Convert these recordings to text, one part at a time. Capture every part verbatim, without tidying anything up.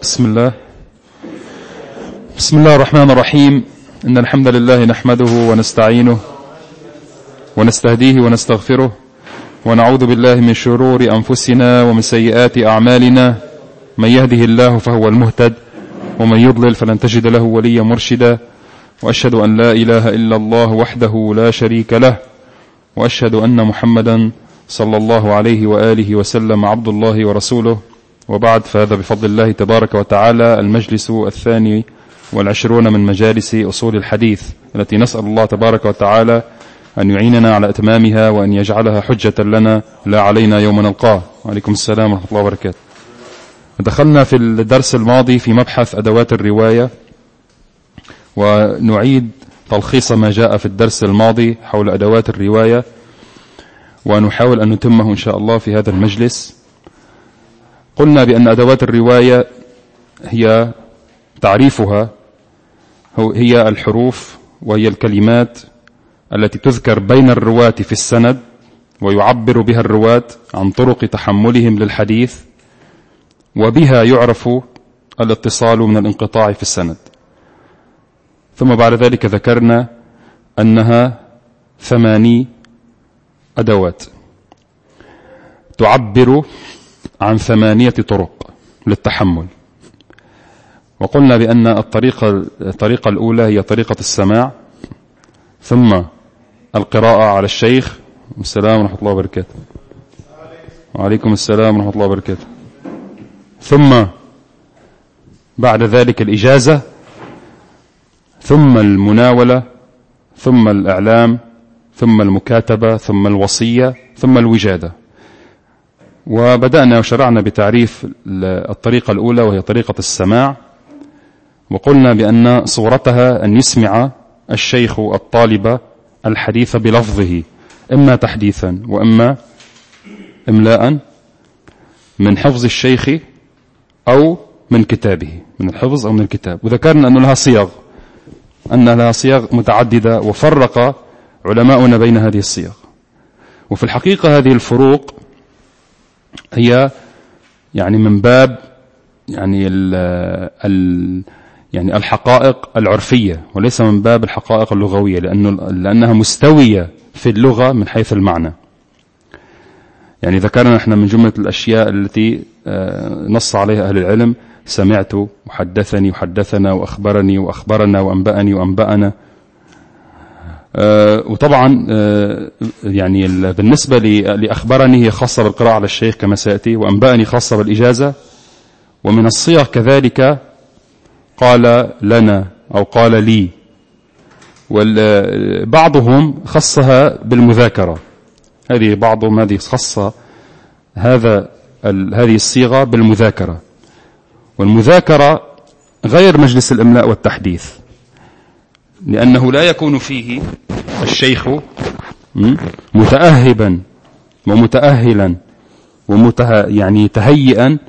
بسم الله بسم الله الرحمن الرحيم. إن الحمد لله نحمده ونستعينه ونستهديه ونستغفره ونعوذ بالله من شرور أنفسنا ومن سيئات أعمالنا. من يهده الله فهو المهتد ومن يضلل فلن تجد له وليا مرشدا. وأشهد أن لا إله إلا الله وحده لا شريك له وأشهد أن محمدا صلى الله عليه وآله وسلم عبد الله ورسوله. وبعد، فهذا بفضل الله تبارك وتعالى المجلس الثاني والعشرون من مجالس أصول الحديث، التي نسأل الله تبارك وتعالى أن يعيننا على إتمامها وأن يجعلها حجة لنا لا علينا يوم نلقاه. وعليكم السلام ورحمة الله وبركاته. دخلنا في الدرس الماضي في مبحث أدوات الرواية، ونعيد تلخيص ما جاء في الدرس الماضي حول أدوات الرواية، ونحاول أن نتمه إن شاء الله في هذا المجلس. قلنا بأن أدوات الرواية هي تعريفها هي الحروف وهي الكلمات التي تذكر بين الرواة في السند، ويعبر بها الرواة عن طرق تحملهم للحديث، وبها يعرف الاتصال من الانقطاع في السند. ثم بعد ذلك ذكرنا أنها ثماني أدوات تعبر عن ثمانية طرق للتحمل. وقلنا بأن الطريقة, الطريقة الأولى هي طريقة السماع، ثم القراءة على الشيخ. السلام ورحمة الله وبركاته. وعليكم السلام ورحمة الله وبركاته. ثم بعد ذلك الإجازة، ثم المناولة، ثم الإعلام، ثم المكاتبة، ثم الوصية، ثم الوجادة. وبدأنا وشرعنا بتعريف الطريقة الأولى وهي طريقة السماع، وقلنا بأن صورتها أن يسمع الشيخ الطالب الحديث بلفظه، إما تحديثا وإما إملاء، من حفظ الشيخ أو من كتابه، من الحفظ أو من الكتاب. وذكرنا أن لها صيغ أن لها صيغ متعددة، وفرق علماؤنا بين هذه الصيغ. وفي الحقيقة هذه الفروق هي يعني من باب يعني ال ال يعني الحقائق العرفية، وليس من باب الحقائق اللغوية، لأنه لأنها مستوية في اللغة من حيث المعنى. يعني ذكرنا احنا من جملة الأشياء التي نص عليها أهل العلم: سمعت، وحدثني، وحدثنا، وأخبرني، وأخبرنا، وأنبأني، وأنبأنا. آه وطبعا آه يعني بالنسبة لأخبرني هي خاصة بالقراءة على الشيخ كما سيأتي، وأنبأني خاصة بالإجازة. ومن الصيغ كذلك قال لنا أو قال لي، وبعضهم خصها بالمذاكرة. هذه بعضهم هذه خصة هذا هذه الصيغة بالمذاكرة، والمذاكرة غير مجلس الإملاء والتحديث، لأنه لا يكون فيه الشيخ متأهبا ومتأهلا ومته يعني تهيئا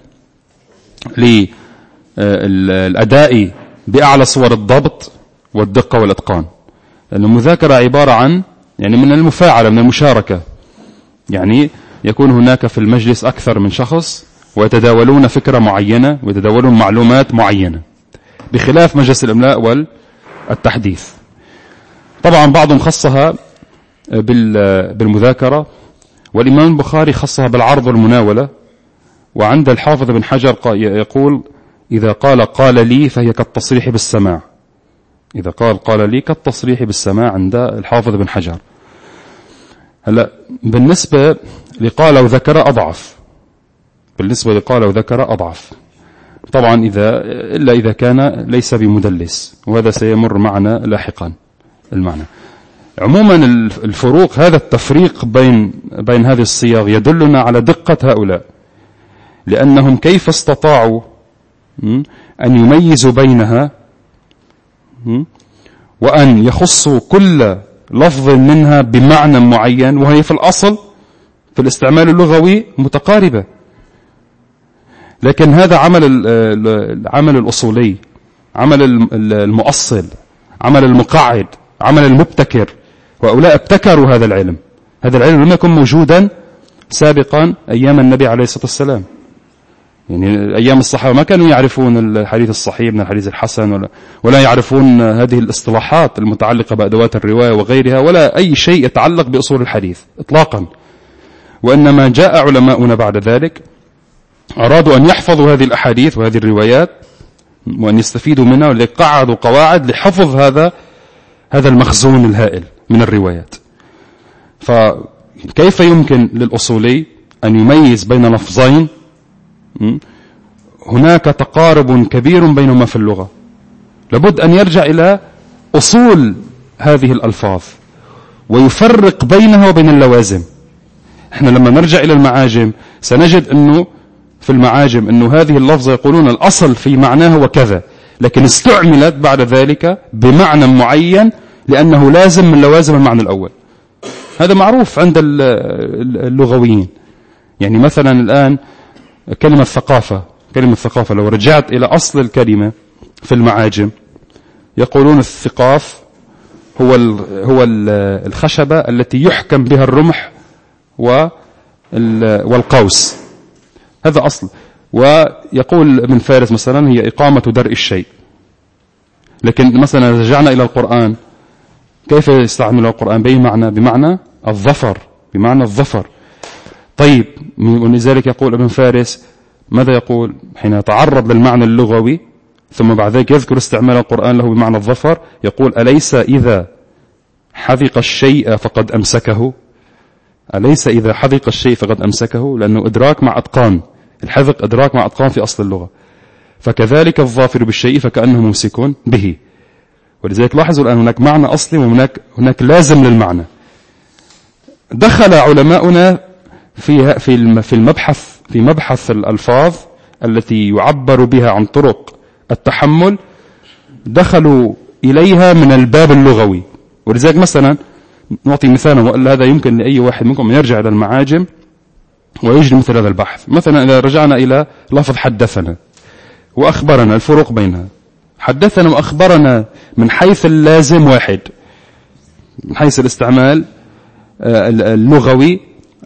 للأداء بأعلى صور الضبط والدقة والإتقان. لأن المذاكرة عبارة عن يعني من المفاعلة، من المشاركة. يعني يكون هناك في المجلس أكثر من شخص ويتداولون فكرة معينة ويتداولون معلومات معينة، بخلاف مجلس الإملاء والتحديث. طبعا بعضهم خصها بالمذاكرة، والإمام البخاري خصها بالعرض والمناولة. وعند الحافظ بن حجر يقول: إذا قال قال لي فهي كالتصريح بالسماع. إذا قال قال لي كالتصريح بالسماع عند الحافظ بن حجر. هلا بالنسبة لقال وذكر أضعف، بالنسبة لقال وذكر أضعف طبعا، إذا إلا إذا كان ليس بمدلس، وهذا سيمر معنا لاحقا المعنى. عموما الفروق، هذا التفريق بين بين هذه الصيغ يدلنا على دقة هؤلاء، لأنهم كيف استطاعوا أن يميزوا بينها وأن يخصوا كل لفظ منها بمعنى معين، وهي في الأصل في الاستعمال اللغوي متقاربة. لكن هذا عمل العمل الأصولي، عمل المؤصل، عمل المقعد، عمل المبتكر. وأولاء ابتكروا هذا العلم. هذا العلم لم يكن موجودا سابقا أيام النبي عليه الصلاة والسلام. يعني أيام الصحابة ما كانوا يعرفون الحديث الصحيح من الحديث الحسن، ولا, ولا يعرفون هذه الاصطلاحات المتعلقة بأدوات الرواية وغيرها، ولا أي شيء يتعلق بأصول الحديث إطلاقا. وإنما جاء علماؤنا بعد ذلك أرادوا أن يحفظوا هذه الأحاديث وهذه الروايات وأن يستفيدوا منها، ولقعدوا قواعد لحفظ هذا هذا المخزون الهائل من الروايات. فكيف يمكن للأصولي أن يميز بين لفظين هناك تقارب كبير بينهما في اللغة؟ لابد أن يرجع إلى أصول هذه الألفاظ ويفرق بينها وبين اللوازم. احنا لما نرجع إلى المعاجم سنجد أنه في المعاجم أنه هذه اللفظة يقولون الأصل في معناه وكذا، لكن استعملت بعد ذلك بمعنى معين لأنه لازم من لوازم المعنى الأول. هذا معروف عند اللغويين. يعني مثلا الآن كلمة ثقافة، كلمة ثقافة لو رجعت إلى أصل الكلمة في المعاجم يقولون الثقاف هو هو الخشبة التي يحكم بها الرمح والقوس، هذا أصل. ويقول ابن فارس مثلا هي إقامة درء الشيء. لكن مثلا رجعنا إلى القرآن، كيف يستعمل القرآن بأي معنى؟ بمعنى الظفر، بمعنى الظفر. طيب ولذلك يقول ابن فارس ماذا يقول حين يتعرض للمعنى اللغوي ثم بعد ذلك يذكر استعمال القرآن له بمعنى الظفر؟ يقول أليس إذا حذق الشيء فقد أمسكه؟ أليس إذا حذق الشيء فقد أمسكه؟ لأنه إدراك مع أتقان، الحذق إدراك مع أتقان في أصل اللغة. فكذلك الظافر بالشيء فكأنه ممسك به. ولذلك لاحظوا الآن هناك معنى أصلي وهناك هناك لازم للمعنى. دخل علماؤنا في في في المبحث في مبحث الألفاظ التي يعبر بها عن طرق التحمل، دخلوا إليها من الباب اللغوي. ولذلك مثلا نعطي مثالا، وإلا هذا يمكن لأي واحد منكم أن يرجع إلى المعاجم ويجري مثل هذا البحث. مثلا إذا رجعنا إلى لفظ حدثنا وأخبرنا، الفروق بينها. حدثنا وأخبرنا من حيث اللازم واحد، من حيث الاستعمال اللغوي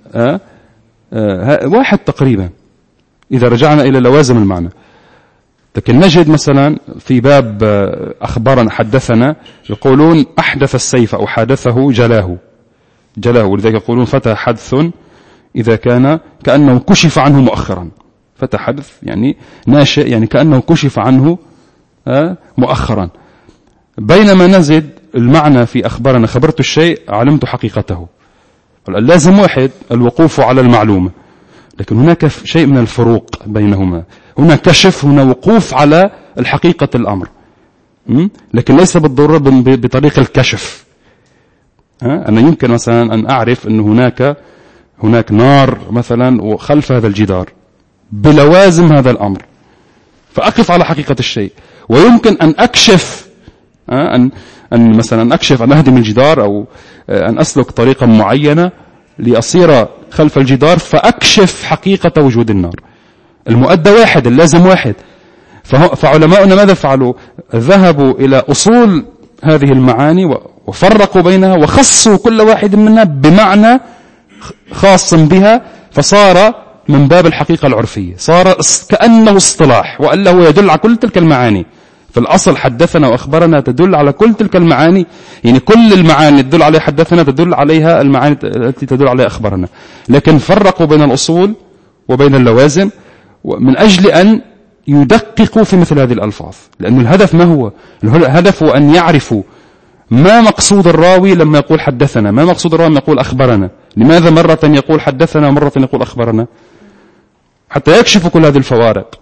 واحد تقريبا إذا رجعنا إلى لوازم المعنى. لكن نجد مثلا في باب أخبرنا حدثنا يقولون أحدث السيف أو حادثه جلاه جلاه ولذلك يقولون فتى حدث إذا كان كأنه كشف عنه مؤخرا. فتى حدث يعني ناشئ، يعني كأنه كشف عنه مؤخرا. بينما نزد المعنى في أخبرنا خبرت الشيء علمت حقيقته. اللازم واحد، الوقوف على المعلومة، لكن هناك شيء من الفروق بينهما. هنا كشف، هنا وقوف على الحقيقة الأمر، لكن ليس بالضرورة بطريق الكشف. أنا يمكن مثلا أن أعرف أن هناك هناك نار مثلا وخلف هذا الجدار بلوازم هذا الأمر، فأقف على حقيقة الشيء. ويمكن أن أكشف أن أن مثلا أكشف أن أهدم الجدار أو أن أسلك طريقة معينة لأصير خلف الجدار فأكشف حقيقة وجود النار. المؤدى واحد، اللازم واحد. فعلماؤنا ماذا فعلوا؟ ذهبوا إلى أصول هذه المعاني وفرقوا بينها وخصوا كل واحد منها بمعنى خاص بها، فصار من باب الحقيقة العرفية، صار كأنه اصطلاح، وألا هو يدل على كل تلك المعاني. في الأصل حدثنا وأخبرنا تدل على كل تلك المعاني، يعني كل المعاني تدل عليها حدثنا تدل عليها المعاني التي تدل عليها أخبرنا. لكن فرقوا بين الأصول وبين اللوازم من أجل أن يدققوا في مثل هذه الألفاظ. لأن الهدف ما هو؟ الهدف هو أن يعرفوا ما مقصود الراوي لما يقول حدثنا، ما مقصود الراوي لما يقول أخبرنا. لماذا مرة يقول حدثنا ومرة يقول أخبرنا؟ حتى يكشفوا كل هذه الفوارق.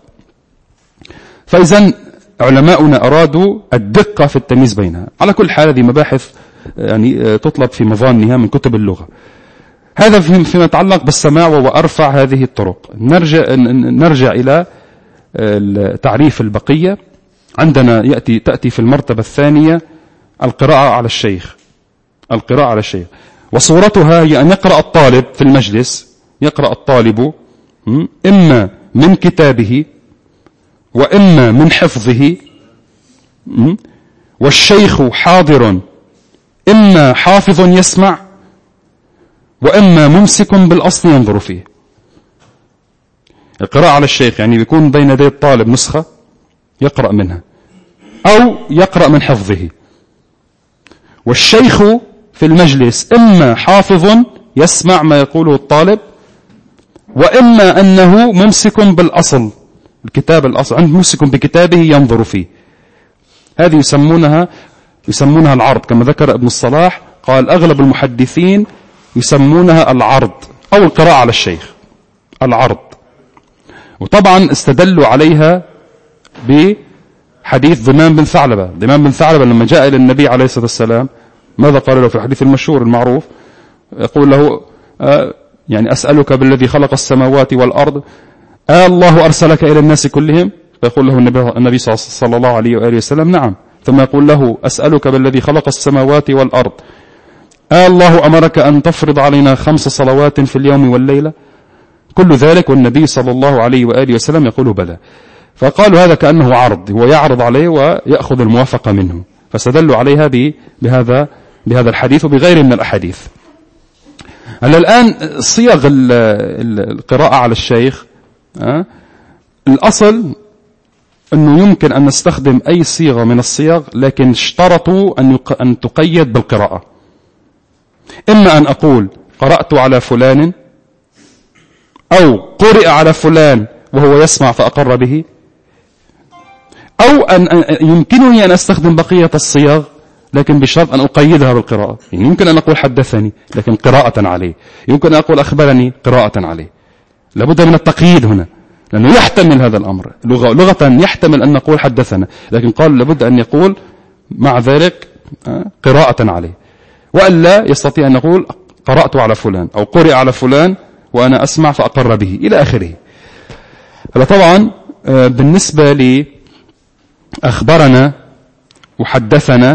فإذن علماؤنا أرادوا الدقة في التمييز بينها. على كل حال هذه مباحث يعني تطلب في مظانها من كتب اللغة. هذا فيما يتعلق بالسماع وأرفع هذه الطرق. نرجع, نرجع إلى تعريف البقية. عندنا يأتي تأتي في المرتبة الثانية القراءة على الشيخ. القراءة على الشيخ وصورتها هي أن يقرأ الطالب في المجلس، يقرأ الطالب إما من كتابه وإما من حفظه، والشيخ حاضر، إما حافظ يسمع وإما ممسك بالأصل ينظر فيه. القراءة على الشيخ يعني بيكون بين يدي الطالب نسخة يقرأ منها أو يقرأ من حفظه، والشيخ في المجلس إما حافظ يسمع ما يقوله الطالب، وإما أنه ممسك بالأصل، الكتاب الأصل عنده ممسك بكتابه ينظر فيه. هذه يسمونها يسمونها العرض، كما ذكر ابن الصلاح قال أغلب المحدثين يسمونها العرض أو القراءة على الشيخ، العرض. وطبعا استدلوا عليها بحديث ضمان بن ثعلبة. ضمان بن ثعلبة لما جاء إلى النبي عليه الصلاة والسلام ماذا قال له في الحديث المشهور المعروف؟ يقول له آه يعني أسألك بالذي خلق السماوات والأرض، آه الله أرسلك إلى الناس كلهم؟ فيقول له النبي صلى الله عليه وآله وسلم نعم. ثم يقول له أسألك بالذي خلق السماوات والأرض، آه الله أمرك أن تفرض علينا خمس صلوات في اليوم والليلة؟ كل ذلك والنبي صلى الله عليه وآله وسلم يقول بلى. فقالوا هذا كأنه عرض، هو يعرض عليه ويأخذ الموافقة منه، فاستدلوا عليها بهذا بهذا الحديث وبغيره من الأحاديث. هلا الآن صيغ القراءة على الشيخ، أه؟ الأصل أنه يمكن أن نستخدم أي صيغة من الصيغ، لكن اشترطوا أن, أن تقيد بالقراءة. إما أن أقول قرأت على فلان، أو قرئ على فلان وهو يسمع فأقر به، أو أن يمكنني أن أستخدم بقية الصيغ لكن بشرط أن أقيدها بالقراءة. يعني يمكن أن أقول حدثني لكن قراءة عليه، يمكن أن أقول أخبرني قراءة عليه. لابد من التقييد هنا، لأنه يحتمل هذا الأمر لغة, لغة يحتمل أن نقول حدثنا، لكن قال لابد أن يقول مع ذلك قراءة عليه، وألا يستطيع أن يقول قرأت على فلان أو قرئ على فلان وأنا أسمع فأقر به إلى آخره. هذا طبعا بالنسبة لي أخبرنا وحدثنا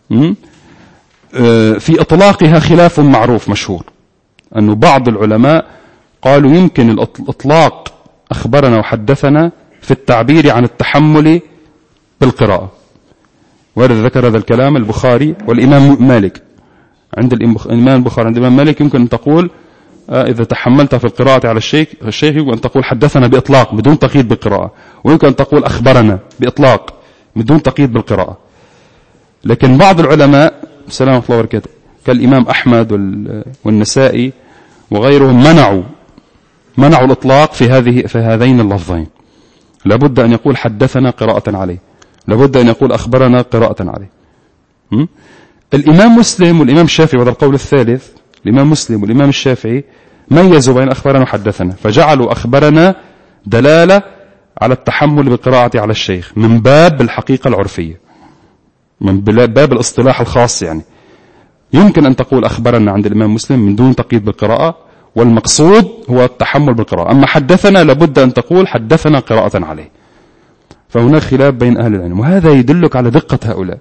في إطلاقها خلاف معروف مشهور، أنه بعض العلماء قالوا يمكن الإطلاق أخبرنا وحدثنا في التعبير عن التحمل بالقراءة، وهذا ذكر هذا الكلام البخاري والإمام مالك. عند الإمام البخاري عند الإمام مالك يمكن أن تقول إذا تحملت في القراءة على الشيخ الشيخ يمكن أن تقول حدثنا بإطلاق بدون تقييد بالقراءة، ويمكن أن تقول أخبرنا بإطلاق بدون تقييد بالقراءة. لكن بعض العلماء السلام عليكم الله وبركاته كالإمام أحمد والنسائي وغيرهم منعوا منعوا الإطلاق في هذه في هذين اللفظين. لابد أن يقول حدثنا قراءة عليه، لابد أن يقول أخبرنا قراءة عليه. م? الإمام مسلم والإمام الشافعي، وهذا القول الثالث، الإمام مسلم والإمام الشافعي ميزوا بين أخبرنا وحدثنا، فجعلوا أخبرنا دلالة على التحمل بالقراءة على الشيخ من باب الحقيقة العرفية، من باب الاصطلاح الخاص. يعني يمكن أن تقول أخبرنا عند الإمام مسلم من دون تقييد بالقراءة، والمقصود هو التحمل بالقراءة. أما حدثنا لابد أن تقول حدثنا قراءة عليه. فهناك خلاف بين أهل العلم، وهذا يدلك على دقة هؤلاء.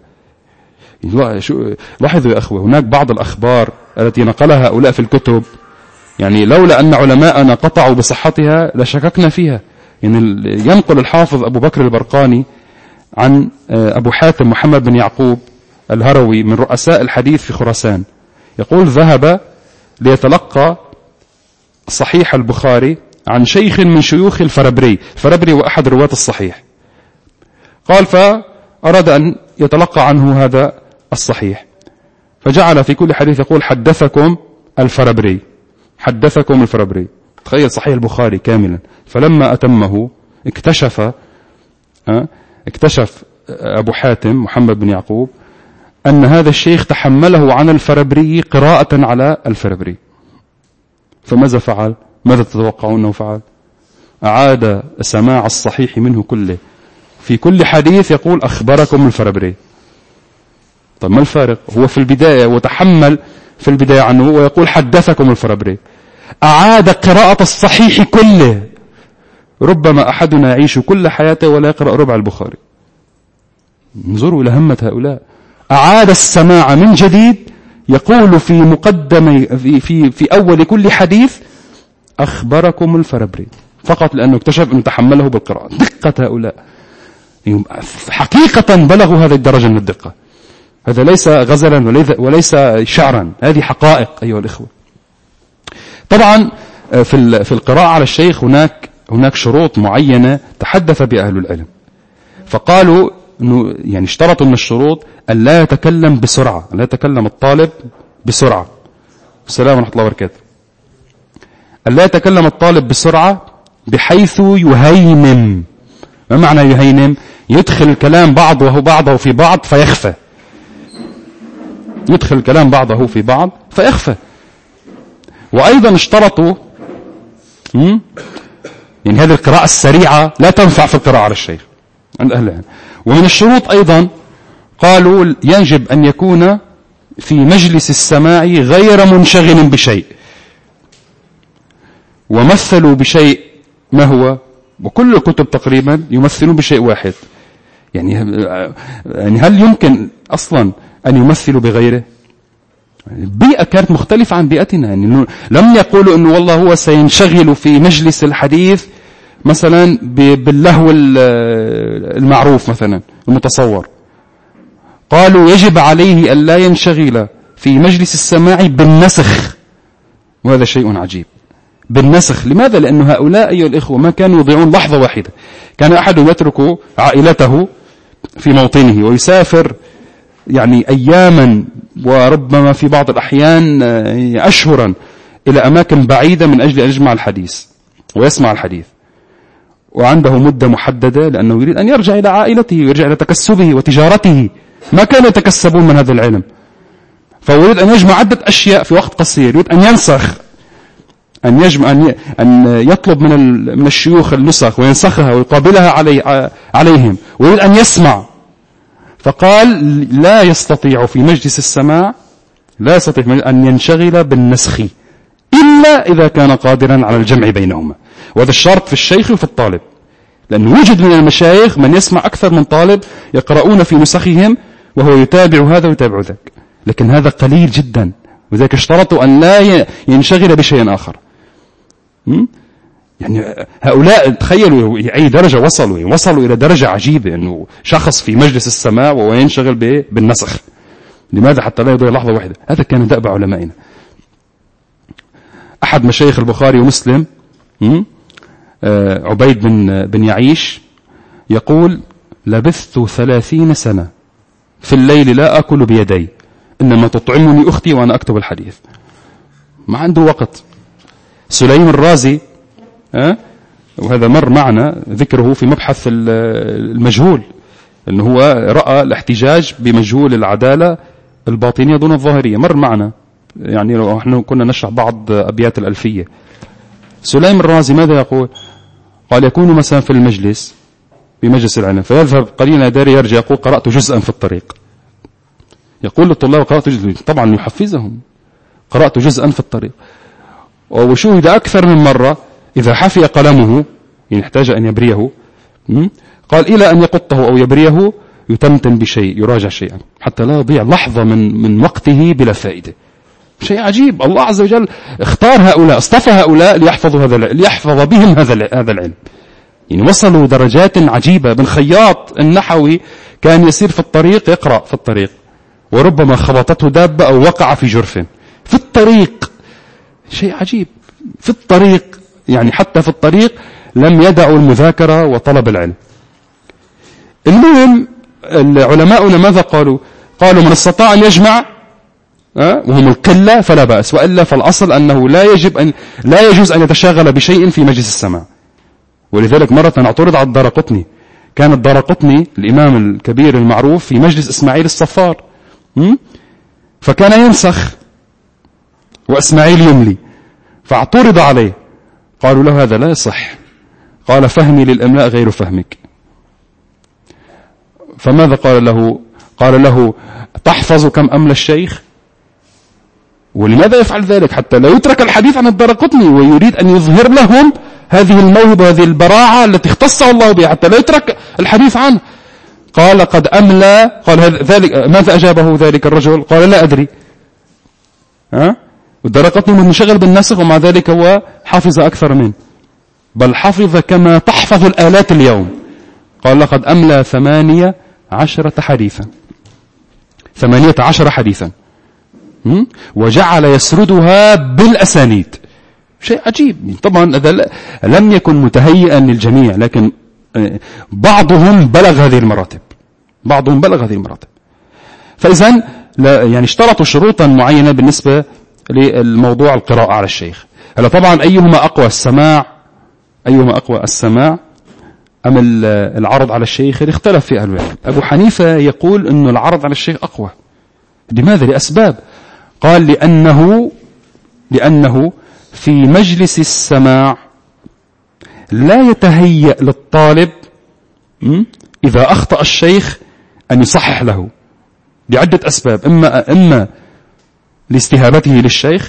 لاحظوا يا أخوة، هناك بعض الأخبار التي نقلها هؤلاء في الكتب، يعني لولا أن علماءنا قطعوا بصحتها لشككنا فيها. يعني ينقل الحافظ أبو بكر البرقاني عن أبو حاتم محمد بن يعقوب الهروي من رؤساء الحديث في خراسان، يقول ذهب ليتلقى صحيح البخاري عن شيخ من شيوخ الفربري. الفربري وأحد رواة الصحيح. قال فأراد أن يتلقى عنه هذا الصحيح، فجعل في كل حديث يقول حدثكم الفربري، حدثكم الفربري. تخيل صحيح البخاري كاملا. فلما أتمه اكتشف اكتشف أبو حاتم محمد بن يعقوب أن هذا الشيخ تحمله عن الفربري قراءة على الفربري. فماذا فعل؟ ماذا تتوقعون أنه فعل؟ أعاد سماع الصحيح منه كله، في كل حديث يقول أخبركم الفربري. طب ما الفارق؟ هو في البداية وتحمل في البداية عنه ويقول حدثكم الفربري، أعاد قراءة الصحيح كله. ربما أحدنا يعيش كل حياته ولا يقرأ ربع البخاري. انظروا إلى همة هؤلاء. أعاد السماع من جديد، يقول في مقدم في, في, في أول كل حديث أخبركم الفربري، فقط لأنه اكتشف أن تحمله بالقراءة. دقة هؤلاء، حقيقة بلغوا هذه الدرجة من الدقة. هذا ليس غزلا وليس شعرا، هذه حقائق أيها الإخوة. طبعا في في القراءة على الشيخ هناك هناك شروط معينة تحدث بها أهل العلم، فقالوا إنه يعني اشترطوا من الشروط أن لا يتكلم بسرعة، لا يتكلم الطالب بسرعة. السلام ورحمة الله وبركاته. أن لا يتكلم الطالب بسرعة بحيث يهيمم. ما معنى يهيمم؟ يدخل الكلام بعضه بعضه في بعض فيخفى، يدخل الكلام بعضه في بعض فيخفى. وأيضا اشترطوا يعني هذه القراءة السريعة لا تنفع في القراءة على الشيخ عند أهل العلم. ومن الشروط أيضا قالوا يجب أن يكون في مجلس السماع غير منشغل بشيء. ومثلوا بشيء ما هو، وكل الكتب تقريبا يمثلون بشيء واحد. يعني يعني هل يمكن أصلا أن يمثلوا بغيره؟ بيئة كانت مختلفة عن بيئتنا. يعني لم يقولوا أنه والله هو سينشغل في مجلس الحديث مثلا باللهو المعروف مثلا المتصور. قالوا يجب عليه أن لا ينشغل في مجلس السماع بالنسخ، وهذا شيء عجيب. بالنسخ لماذا؟ لأن هؤلاء أيها الإخوة ما كانوا يضيعون لحظة واحدة. كان أحد يترك عائلته في موطنه ويسافر يعني أياما وربما في بعض الأحيان أشهرا إلى أماكن بعيدة من أجل أن يجمع الحديث ويسمع الحديث، وعنده مدة محددة لأنه يريد أن يرجع إلى عائلته ويرجع إلى تكسبه وتجارته. ما كانوا يتكسبون من هذا العلم، فيريد أن يجمع عدة أشياء في وقت قصير. يريد أن ينسخ، أن يجمع أن أن يطلب من من الشيوخ النسخ وينسخها ويقابلها علي عليهم، ويريد أن يسمع. فقال لا يستطيع في مجلس السماع لا يستطيع أن ينشغل بالنسخ إلا إذا كان قادرا على الجمع بينهما. وهذا الشرط في الشيخ وفي الطالب، لأنه يوجد من المشايخ من يسمع أكثر من طالب يقرؤون في نسخهم وهو يتابع هذا ويتابع ذاك، لكن هذا قليل جدا. وذلك اشترطوا أن لا ينشغل بشيء آخر. يعني هؤلاء تخيلوا أي درجة وصلوا وصلوا إلى درجة عجيبة، أنه شخص في مجلس السماع وهو ينشغل بالنسخ. لماذا؟ حتى لا يضيع لحظة واحدة. هذا كان دأب علمائنا. أحد مشايخ البخاري ومسلم عبيد بن, بن يعيش يقول لبثت ثلاثين سنة في الليل لا أكل بيدي، إنما تطعمني أختي وأنا أكتب الحديث. ما عنده وقت. سليم الرازي أه؟ وهذا مر معنا ذكره في مبحث المجهول، أنه هو رأى الاحتجاج بمجهول العدالة الباطنية دون الظاهرية. مر معنا يعني لو احنا كنا نشرح بعض أبيات الألفية. سليم الرازي ماذا يقول؟ قال يكون مثلا في المجلس بمجلس العلم فيذهب قليلا داري يرجع يقول قرأت جزءا في الطريق. يقول للطلاب قرأت جزءا، طبعا يحفزهم، قرأت جزءا في الطريق. وشوهد أكثر من مرة إذا حفي قلمه يعني احتاج أن يبريه، قال إلى أن يقطه أو يبريه يتمتن بشيء، يراجع شيئا حتى لا يضيع لحظة من من وقته بلا فائدة. شيء عجيب. الله عز وجل اختار هؤلاء، اصطفى هؤلاء ليحفظوا هذا ليحفظ بهم هذا هذا العلم. يعني وصلوا درجات عجيبة. بن خياط النحوي كان يسير في الطريق يقرأ في الطريق، وربما خبطته دابة أو وقع في جرف في الطريق. شيء عجيب. في الطريق، يعني حتى في الطريق لم يدعوا المذاكرة وطلب العلم. المهم العلماء ماذا قالوا؟ قالوا من استطاع أن يجمع وهم القلة فلا بأس، وإلا فالأصل أنه لا يجب أن لا يجوز أن يتشاغل بشيء في مجلس السماع. ولذلك مرة اعترض على الدارقطني. كان الدارقطني الإمام الكبير المعروف في مجلس إسماعيل الصفار، فكان ينسخ وإسماعيل يملي، فاعترض عليه. قالوا له هذا لا يصح. قال فهمي للإملاء غير فهمك. فماذا قال له؟ قال له تحفظ كم أملى الشيخ؟ ولماذا يفعل ذلك؟ حتى لا يترك الحديث عن الدارقطني، ويريد أن يظهر لهم هذه الموهبة وهذه البراعة التي اختصه الله بها حتى لا يترك الحديث عنه. قال قد أملى. قال ذلك ماذا أجابه ذلك الرجل؟ قال لا أدري. ها؟ والدارقطني منشغل بالنسخ ومع ذلك هو حفظ أكثر منه، بل حفظ كما تحفظ الآلات اليوم. قال لقد أملى ثمانية عشرة حديثا ثمانية عشر حديثا وجعل يسردها بالأسانيد. شيء عجيب. طبعا هذا لم يكن متهيئا للجميع، لكن بعضهم بلغ هذه المراتب، بعضهم بلغ هذه المراتب. فإذن يعني اشترطوا شروطا معينة بالنسبة للموضوع القراءة على الشيخ. هلا طبعا أيهما أقوى، السماع أيهما أقوى، السماع أم العرض على الشيخ؟ اختلف في أهل العلم. أبو حنيفة يقول أنه العرض على الشيخ أقوى. لماذا؟ لأسباب. قال لأنه لأنه في مجلس السماع لا يتهيأ للطالب إذا أخطأ الشيخ أن يصحح له بعدة أسباب. إما إما لاستهابته للشيخ،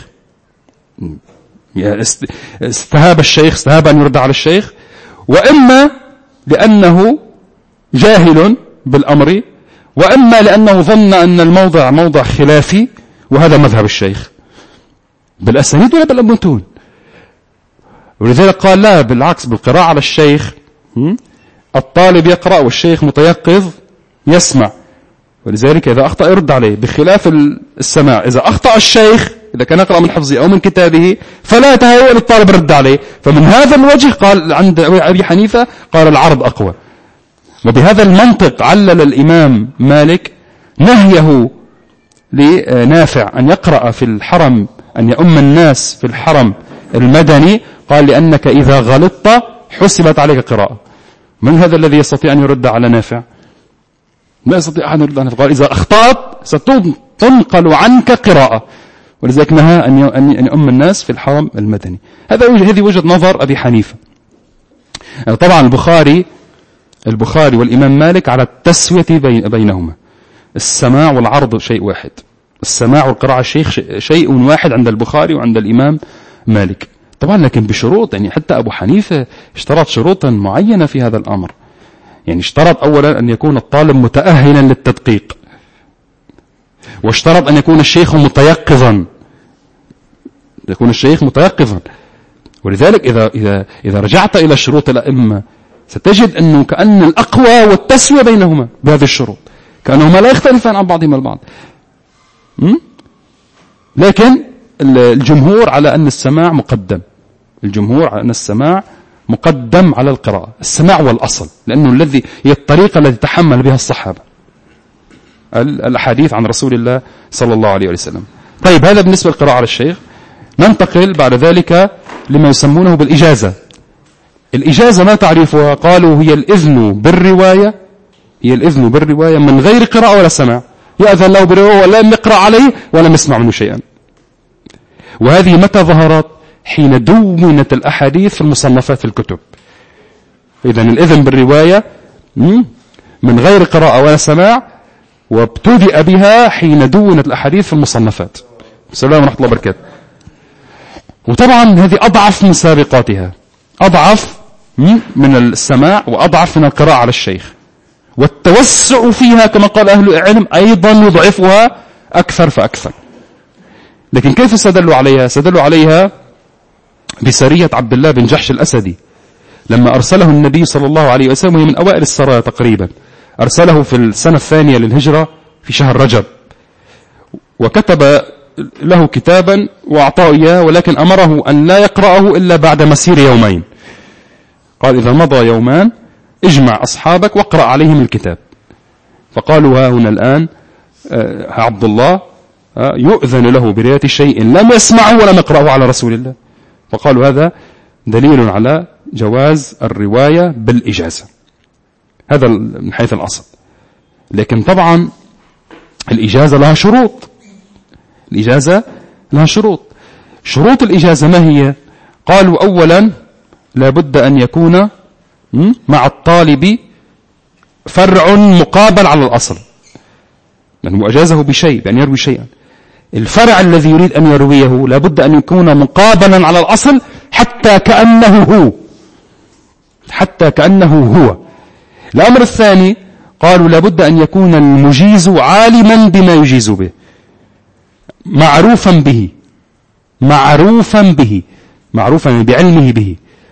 استهاب الشيخ، استهاب أن يرد على الشيخ، وإما لأنه جاهل بالأمر، وإما لأنه ظن أن الموضع موضع خلافي وهذا مذهب الشيخ بالأسانيد ولا بالمتون. ولذلك قال لا، بالعكس، بالقراءة على الشيخ الطالب يقرأ والشيخ متيقظ يسمع، ولذلك إذا أخطأ يرد عليه، بخلاف السماع. إذا أخطأ الشيخ إذا كان يقرأ من حفظه أو من كتابه فلا يتهيأ للطالب رد عليه. فمن هذا الوجه قال عند أبي حنيفة قال العرض أقوى. وبهذا المنطق علل الإمام مالك نهيه لنافع أن يقرأ في الحرم، أن يؤم الناس في الحرم المدني، قال لأنك إذا غلطت حسبت عليك قراءة. من هذا الذي يستطيع أن يرد على نافع؟ لا يستطيع أن يرد على نافع. قال إذا أخطأت ستنقل عنك قراءة، ولذلك نهى أن يؤم الناس في الحرم المدني. هذا هذه وجهة نظر أبي حنيفة. طبعا البخاري البخاري والإمام مالك على التسوية بينهما. السماع والعرض شيء واحد، السماع والقراءة الشيخ شيء واحد عند البخاري وعند الإمام مالك. طبعا لكن بشروط، يعني حتى أبو حنيفة اشترط شروطا معينة في هذا الأمر. يعني اشترط أولا أن يكون الطالب متأهلا للتدقيق، واشترط أن يكون الشيخ متيقظا، يكون الشيخ متيقظا. ولذلك إذا, إذا, إذا رجعت إلى شروط الأئمة ستجد أنه كأن الأقوى والتسوية بينهما بهذه الشروط، كأنهما لا يختلفان عن بعضهما البعض. لكن الجمهور على أن السماع مقدم، الجمهور على أن السماع مقدم على القراءة. السماع والأصل، لأنه الذي هي الطريقة التي تحمل بها الصحابة الأحاديث عن رسول الله صلى الله عليه وسلم. طيب هذا بالنسبة للقراءة على الشيخ. ننتقل بعد ذلك لما يسمونه بالإجازة. الإجازة ما تعريفها؟ قالوا هي الإذن بالرواية، هي الإذن بالرواية من غير قراءة ولا سماع. يأذن له بالرواية ولم يقرأ عليه ولم يسمع منه شيئا. وهذه متى ظهرت؟ حين دونت الأحاديث في المصنفات في الكتب. إذن الإذن بالرواية من غير قراءة ولا سماع، وابتدأ بها حين دونت الأحاديث في المصنفات. السلام ورحمة الله وبركاته. وطبعا هذه أضعف من سابقاتها، أضعف من السماع وأضعف من القراءة على الشيخ. والتوسع فيها كما قال أهل العلم أيضا يضعفها أكثر فأكثر. لكن كيف استدلوا عليها؟ استدلوا عليها بسرية عبد الله بن جحش الأسدي لما أرسله النبي صلى الله عليه وسلم، وهي من أوائل السرايا تقريبا. أرسله في السنة الثانية للهجرة في شهر رجب، وكتب له كتابا وأعطاه إياه، ولكن أمره أن لا يقرأه إلا بعد مسير يومين. قال إذا مضى يومان اجمع أصحابك واقرأ عليهم الكتاب. فقالوا ها هنا الآن عبد الله يؤذن له برواية شيء لم يسمعه ولم يقرأه على رسول الله. فقالوا هذا دليل على جواز الرواية بالإجازة. هذا من حيث الأصل. لكن طبعا الإجازة لها شروط، الإجازة لها شروط. شروط الإجازة ما هي؟ قالوا أولا لابد أن يكون مع الطالب فرع مقابل على الأصل، لأنه أجازه بشيء، بأن يروي شيئا. الفرع الذي يريد أن يرويه لابد أن يكون مقابلا على الأصل حتى كأنه هو، حتى كأنه هو. الأمر الثاني قالوا لابد أن يكون المجيز عالما بما يجيز به، معروفا به، معروفا به، معروفا بعلمه به.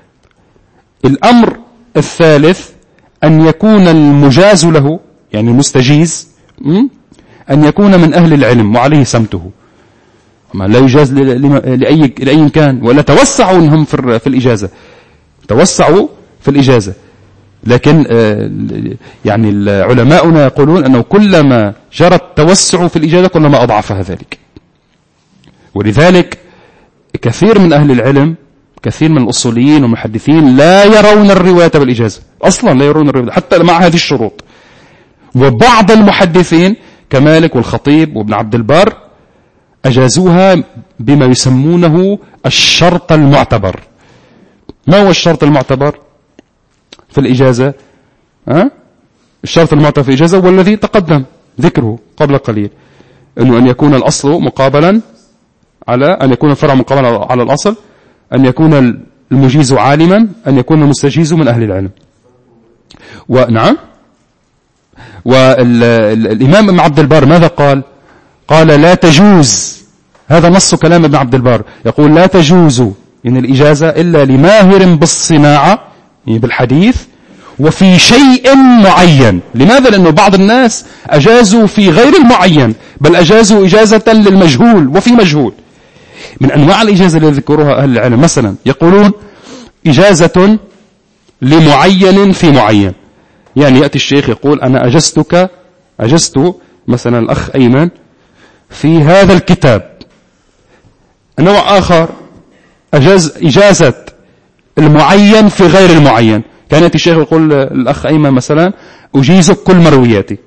الأمر الثالث أن يكون المجاز له، يعني المستجيز، أن يكون من أهل العلم وعليه سمته. ما لا يجاز لأي لأي كان، ولا توسعوا إنهم في في الإجازة، توسعوا في الإجازة. لكن يعني علماؤنا يقولون أنه كلما جرى التوسع في الإجازة كلما أضعفها ذلك. ولذلك كثير من أهل العلم، كثير من الأصوليين والمحدثين لا يرون الرواية بالإجازة أصلا، لا يرون الرواية حتى مع هذه الشروط. وبعض المحدثين كمالك والخطيب وابن عبد البر أجازوها بما يسمونه الشرط المعتبر. ما هو الشرط المعتبر في الإجازة؟ أه؟ الشرط المعتبر في الإجازة هو الذي تقدم ذكره قبل قليل، أنه أن يكون الأصل مقابلا على أن يكون الفرع مقابلا على الأصل، أن يكون المجيز عالما، أن يكون المستجيز من أهل العلم. ونعم، والإمام ابن عبد البر ماذا قال؟ قال لا تجوز، هذا نص كلام ابن عبد البر، يقول لا تجوز إن الإجازة إلا لماهر بالصناعة، يعني بالحديث، وفي شيء معين. لماذا؟ لأنه بعض الناس أجازوا في غير المعين، بل أجازوا إجازة للمجهول وفي مجهول. من أنواع الإجازة التي ذكروها أهل العلم مثلا يقولون إجازة لمعين في معين. يعني يأتي الشيخ يقول أنا أجزتك، أجزت مثلا الأخ أيمن في هذا الكتاب. نوع آخر أجاز إجازة المعين في غير المعين. كان يأتي الشيخ يقول الأخ أيمن مثلا أجيزك كل مروياتي.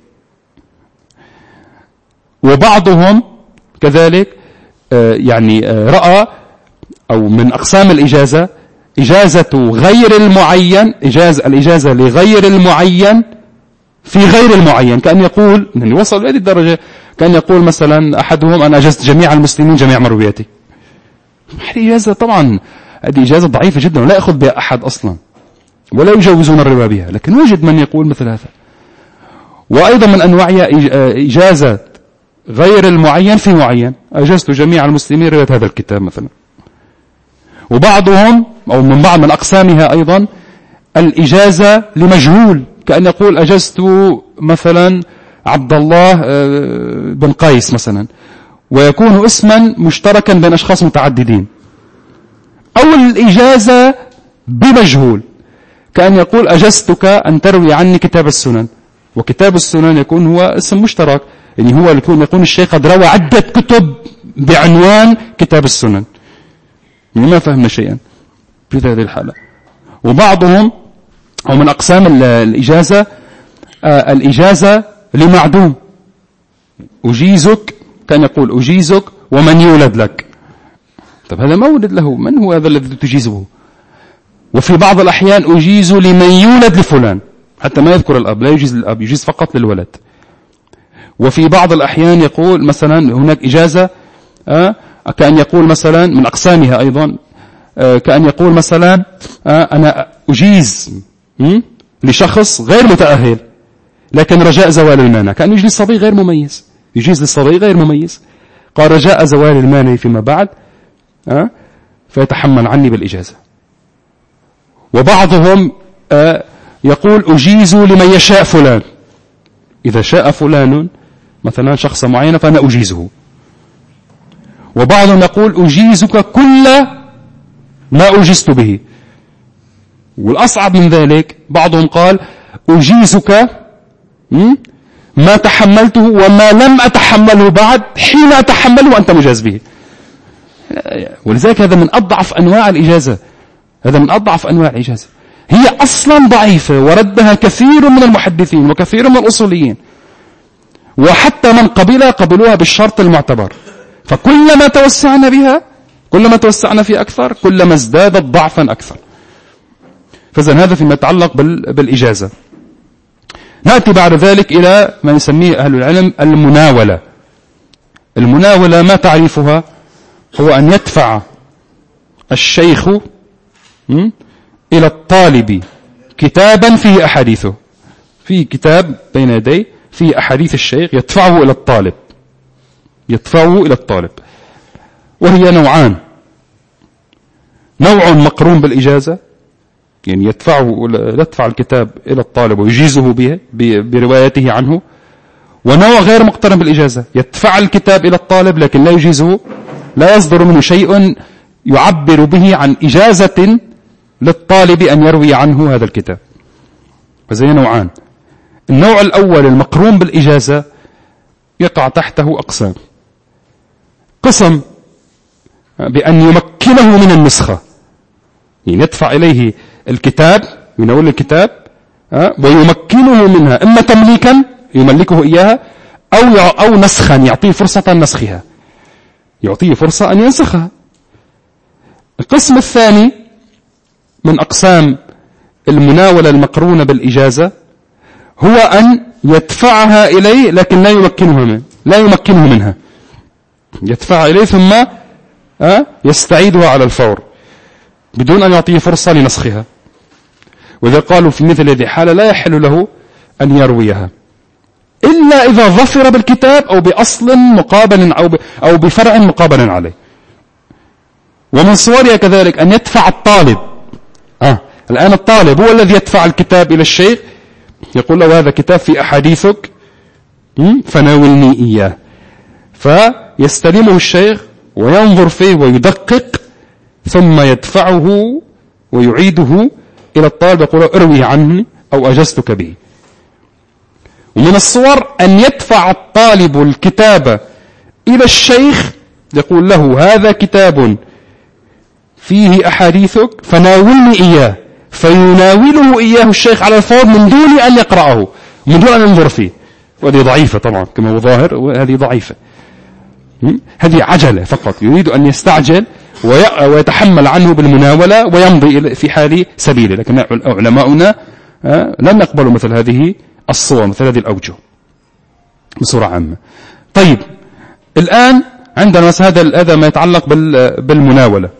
وبعضهم كذلك يعني رأى أو من أقسام الإجازة إجازة غير المعين، إجازة الإجازة لغير المعين في غير المعين. كأن يقول يعني وصل إلى هذه الدرجة، كأن يقول مثلا أحدهم أنا أجزت جميع المسلمين جميع مروياتي. هذه إجازة طبعا هذه إجازة ضعيفة جدا ولا يأخذ بها أحد أصلا، ولا يجوزون الربا بها، لكن وجد من يقول مثل هذا. وأيضا من أنواعها إجازة غير المعين في معين، أجزت جميع المسلمين رواية هذا الكتاب مثلا. وبعضهم أو من بعض من أقسامها أيضا الإجازة لمجهول، كأن يقول أجزت مثلا عبد الله بن قيس مثلا، ويكون اسما مشتركا بين أشخاص متعددين. أو الإجازة بمجهول، كأن يقول أجزتك أن تروي عني كتاب السنن، وكتاب السنن يكون هو اسم مشترك، يعني هو يكون يكون الشيخ قد روى عدة كتب بعنوان كتاب السنن، يعني ما فهمنا شيئا في هذه الحالة. وبعضهم أو من أقسام الإجازة آه الإجازة لمعدوم، أجيزك، كان يقول أجيزك ومن يولد لك. طب هذا ما ولد له، من هو هذا الذي تجيزه؟ وفي بعض الأحيان أجيز لمن يولد لفلان، حتى ما يذكر الأب، لا يجيز للأب، يجيز فقط للولد. وفي بعض الأحيان يقول مثلا هناك إجازة آه كأن يقول مثلا من أقسامها أيضا آه كأن يقول مثلا آه أنا أجيز لشخص غير متأهل لكن رجاء زوال المانع، كأن يجيز صبي غير مميز، يجيز للصبي غير مميز، قال رجاء زوال المانع فيما بعد آه فيتحمل عني بالإجازة. وبعضهم آه يقول أجيز لمن يشاء فلان، إذا شاء فلان مثلا شخص معين فأنا أجيزه. وبعضهم يقول أجيزك كل ما أجزت به. والأصعب من ذلك بعضهم قال أجيزك ما تحملته وما لم أتحمله بعد حين أتحمله وأنت مجاز به. ولذلك هذا من أضعف أنواع الإجازة، هذا من أضعف أنواع الإجازة، هي أصلا ضعيفة وردها كثير من المحدثين وكثير من الأصوليين، وحتى من قبلها قبلوها بالشرط المعتبر. فكلما توسعنا بها كلما توسعنا في أكثر كلما ازدادت ضعفا أكثر. فإذن هذا فيما يتعلق بالإجازة. نأتي بعد ذلك إلى ما يسميه أهل العلم المناولة. المناولة ما تعريفها؟ هو أن يدفع الشيخ إلى الطالب كتابا فيه أحاديثه، في كتاب بين يديه فيه أحاديث الشيخ، يدفعه إلى الطالب، يدفعه إلى الطالب. وهي نوعان: نوع مقرون بالإجازة، يعني يدفعه يدفع الكتاب إلى الطالب ويجيزه به بروايته عنه، ونوع غير مقترن بالإجازة، يدفع الكتاب إلى الطالب لكن لا يجيزه لا يصدر منه شيء يعبر به عن إجازة للطالب أن يروي عنه هذا الكتاب. فزي نوعان. النوع الأول المقرون بالإجازة يقع تحته أقسام. قسم بأن يمكنه من النسخة، يعني يدفع إليه الكتاب، يناول الكتاب ويمكنه منها، إما تمليكا يملكه إياها أو أو نسخا، يعطيه فرصة نسخها، يعطيه فرصة أن ينسخها. القسم الثاني من أقسام المناولة المقرونة بالإجازة هو أن يدفعها إليه لكن لا يمكنه منه لا يمكنه منها يدفعها إليه ثم يستعيدها على الفور بدون أن يعطيه فرصة لنسخها. وإذا قالوا في مثل هذه الحالة لا يحل له أن يرويها إلا إذا ظفر بالكتاب أو بأصل مقابل أو أو بفرع مقابل عليه. ومن صورها كذلك أن يدفع الطالب. آه. الآن الطالب هو الذي يدفع الكتاب إلى الشيخ، يقول له هذا كتاب في أحاديثك فناولني إياه، فيستلمه الشيخ وينظر فيه ويدقق ثم يدفعه ويعيده إلى الطالب يقول له اروي عني أو أجزتك به. ومن الصور أن يدفع الطالب الكتاب إلى الشيخ، يقول له هذا كتاب فيه أحاديثك فناولني إياه، فيناوله إياه الشيخ على الفور من دون أن يقرأه من دون أن ينظر فيه. وهذه ضعيفة طبعا كما هو ظاهر، وهذه ضعيفة. هذه عجلة فقط، يريد أن يستعجل ويتحمل عنه بالمناولة ويمضي في حال سبيله. لكن علماؤنا لم يقبلوا مثل هذه الصور، مثل هذه الأوجه بصورة عامة. طيب الآن عندنا هذا هذا ما يتعلق بالمناولة.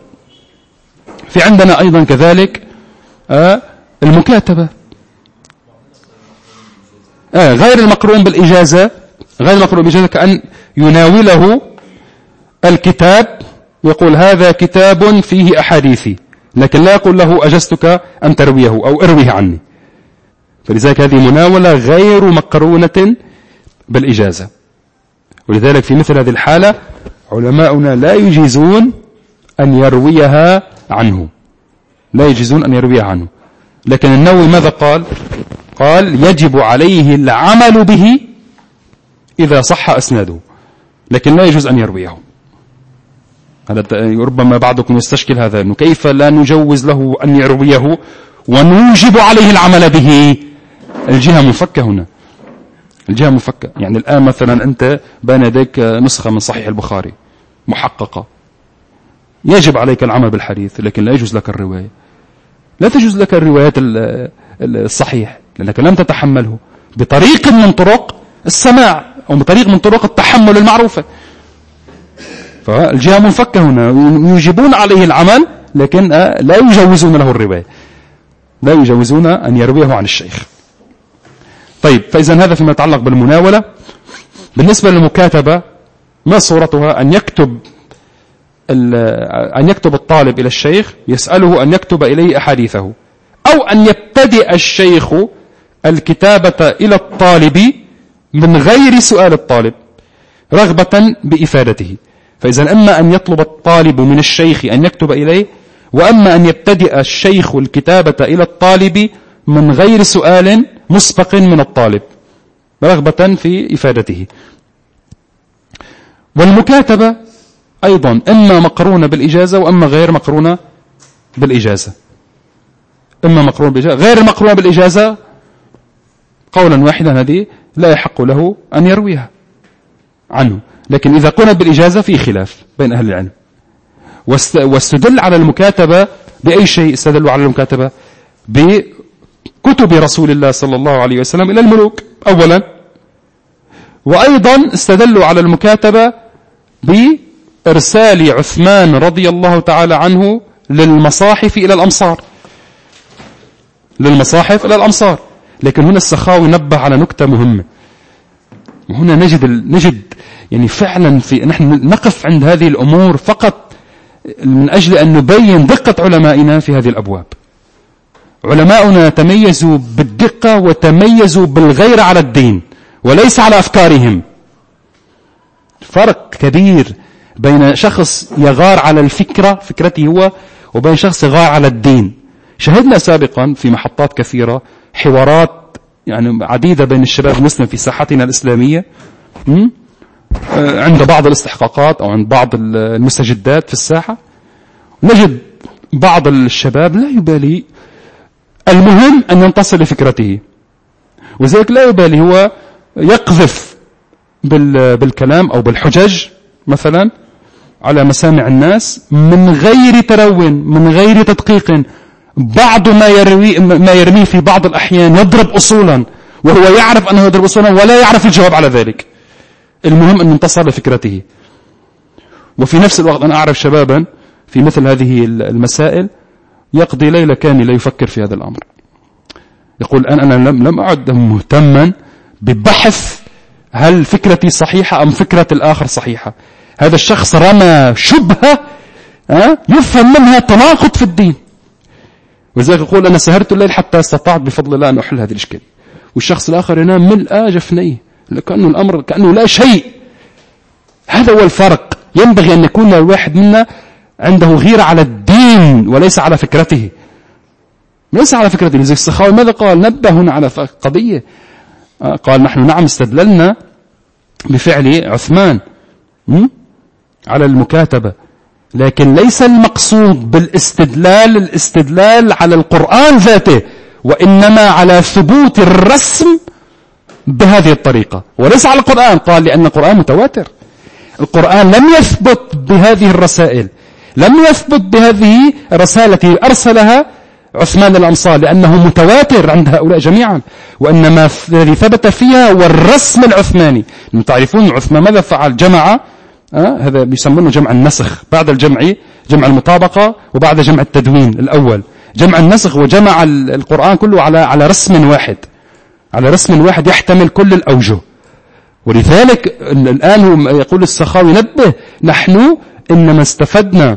في عندنا أيضا كذلك المكاتبة غير المقرون بالإجازة. غير المقرون بالإجازة كأن يناوله الكتاب يقول هذا كتاب فيه أحاديثي، لكن لا يقول له أجزتك أن ترويه أو ارويه عني. فلذلك هذه مناولة غير مقرونة بالإجازة. ولذلك في مثل هذه الحالة علماؤنا لا يجيزون أن يرويها عنه، لا يجيزون أن يرويها عنه. لكن النووي ماذا قال؟ قال يجب عليه العمل به إذا صح أسناده، لكن لا يجوز أن يرويه. هذا ربما بعضكم يستشكل هذا، أنه كيف لا نجوز له أن يرويه ونوجب عليه العمل به؟ الجهة مفكة هنا، الجهة مفكة. يعني الآن مثلا أنت بين يديك نسخة من صحيح البخاري محققة، يجب عليك العمل بالحديث لكن لا يجوز لك الرواية. لا تجوز لك الروايات الصحيح لأنك لم تتحمله بطريق من طرق السماع أو بطريق من طرق التحمل المعروفة. فالجهة منفكة هنا، يجبون عليه العمل لكن لا يجوزون له الرواية، لا يجوزون أن يرويه عن الشيخ. طيب فإذا هذا فيما يتعلق بالمناولة. بالنسبة للمكاتبة ما صورتها؟ أن يكتب أن يكتب الطالب إلى الشيخ يسأله أن يكتب إليه أحاديثه، أو أن يبتدئ الشيخ الكتابة إلى الطالب من غير سؤال الطالب رغبة بإفادته. فإذا أما أن يطلب الطالب من الشيخ أن يكتب إليه، وأما أن يبتدئ الشيخ الكتابة إلى الطالب من غير سؤال مسبق من الطالب رغبة في إفادته. والمكاتبة أيضا إما مقرونة بالإجازة وأما غير مقرونة بالإجازة. إما مقرونة بالإجازة غير مقرونة بالإجازة قولا واحدا هذه لا يحق له أن يرويها عنه. لكن إذا قلنا بالإجازة في خلاف بين أهل العلم. واستدل على المكاتبة بأي شيء؟ استدلوا على المكاتبة بكتب رسول الله صلى الله عليه وسلم إلى الملوك أولا، وأيضا استدلوا على المكاتبة بإرسال عثمان رضي الله تعالى عنه للمصاحف إلى الأمصار للمصاحف إلى الأمصار. لكن هنا السخاوي نبه على نكتة مهمة، وهنا نجد نجد يعني فعلا في نحن نقف عند هذه الأمور فقط من أجل أن نبين دقة علمائنا في هذه الأبواب. علماؤنا تميزوا بالدقة وتميزوا بالغير على الدين وليس على أفكارهم. فرق كبير بين شخص يغار على الفكرة فكرته هو وبين شخص يغار على الدين. شهدنا سابقا في محطات كثيرة حوارات يعني عديدة بين الشباب المسلم في ساحتنا الإسلامية عند بعض الاستحقاقات أو عند بعض المستجدات في الساحة، نجد بعض الشباب لا يبالي، المهم أن ينتصر لفكرته، وذلك لا يبالي، هو يقذف بالكلام أو بالحجج مثلا على مسامع الناس من غير ترون، من غير تدقيق. بعض ما يروي ما يرميه في بعض الأحيان يضرب أصولا وهو يعرف أنه يضرب أصولا ولا يعرف الجواب على ذلك. المهم أن ينتصر لفكرته. وفي نفس الوقت أنا أعرف شبابا في مثل هذه المسائل يقضي ليلة كاملة يفكر في هذا الأمر، يقول أنا أنا لم لم أعد مهتما ببحث هل فكرتي صحيحة أم فكرة الآخر صحيحة. هذا الشخص رمى شبهة يفهم منها تناقض في الدين، وذلك يقول أنا سهرت الليل حتى استطعت بفضل الله أن أحل هذه الإشكال. والشخص الآخر ينام ملء جفنيه كأنه الأمر كأنه لا شيء. هذا هو الفرق. ينبغي أن يكون الواحد منا عنده غيرة على الدين وليس على فكرته، ليس على فكرته. لذلك السخاوي ماذا قال؟ نبه هنا على قضية، قال نحن نعم استدللنا بفعل عثمان على المكاتبة، لكن ليس المقصود بالاستدلال الاستدلال على القرآن ذاته، وإنما على ثبوت الرسم بهذه الطريقة وليس على القرآن. قال لأن القرآن متواتر، القرآن لم يثبت بهذه الرسائل، لم يثبت بهذه الرسالة التي أرسلها عثمان الأنصار لأنه متواتر عند هؤلاء جميعا، وإنما الذي ثبت فيها هو الرسم العثماني. تعرفون عثمان ماذا فعل؟ جمع آه هذا بيسمونه جمع النسخ، بعد الجمع جمع المطابقة وبعد جمع التدوين الأول جمع النسخ، وجمع القرآن كله على على رسم واحد، على رسم واحد يحتمل كل الأوجه. ولذلك الآن يقول السخاوي نبه نحن إنما استفدنا